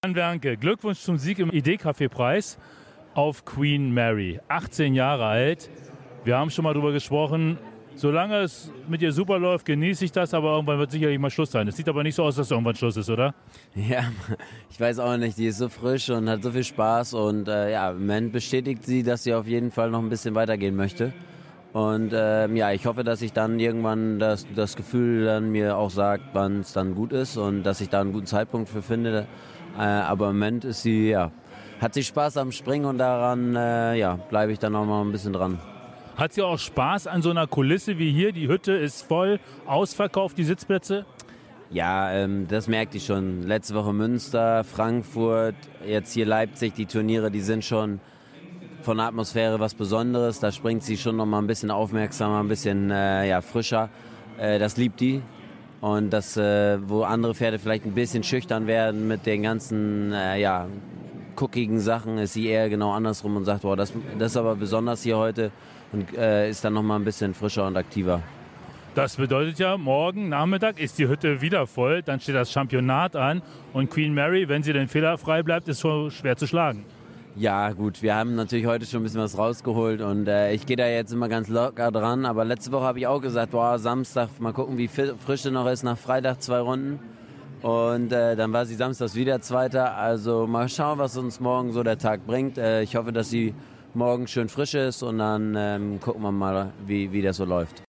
Wernke, Glückwunsch zum Sieg im Idee-Café-Preis auf Queen Mary. 18 Jahre alt. Wir haben schon mal drüber gesprochen. Solange es mit ihr super läuft, genieße ich das, aber irgendwann wird sicherlich mal Schluss sein. Es sieht aber nicht so aus, dass irgendwann Schluss ist, oder? Ja, ich weiß auch nicht. Die ist so frisch und hat so viel Spaß. Und im Moment bestätigt sie, dass sie auf jeden Fall noch ein bisschen weitergehen möchte. Und ich hoffe, dass ich dann irgendwann das Gefühl dann mir auch sagt, wann es dann gut ist und dass ich da einen guten Zeitpunkt für finde. Aber im Moment ist sie, hat sie Spaß am Springen und daran bleibe ich dann noch mal ein bisschen dran. Hat sie auch Spaß an so einer Kulisse wie hier? Die Hütte ist voll, ausverkauft, die Sitzplätze? Ja, das merkt die schon. Letzte Woche Münster, Frankfurt, jetzt hier Leipzig, die Turniere, die sind schon von der Atmosphäre was Besonderes. Da springt sie schon noch mal ein bisschen aufmerksamer, ein bisschen frischer. Das liebt die. Und das, wo andere Pferde vielleicht ein bisschen schüchtern werden mit den ganzen guckigen Sachen, ist sie eher genau andersrum und sagt, boah, das ist aber besonders hier heute und ist dann noch mal ein bisschen frischer und aktiver. Das bedeutet ja, morgen Nachmittag ist die Hütte wieder voll, dann steht das Championat an und Queen Mary, wenn sie denn fehlerfrei bleibt, ist schon schwer zu schlagen. Ja gut, wir haben natürlich heute schon ein bisschen was rausgeholt und ich gehe da jetzt immer ganz locker dran, aber letzte Woche habe ich auch gesagt, Samstag, mal gucken, wie frisch sie noch ist, nach Freitag 2 Runden und dann war sie samstags wieder Zweiter, also mal schauen, was uns morgen so der Tag bringt. Ich hoffe, dass sie morgen schön frisch ist und dann gucken wir mal, wie das so läuft.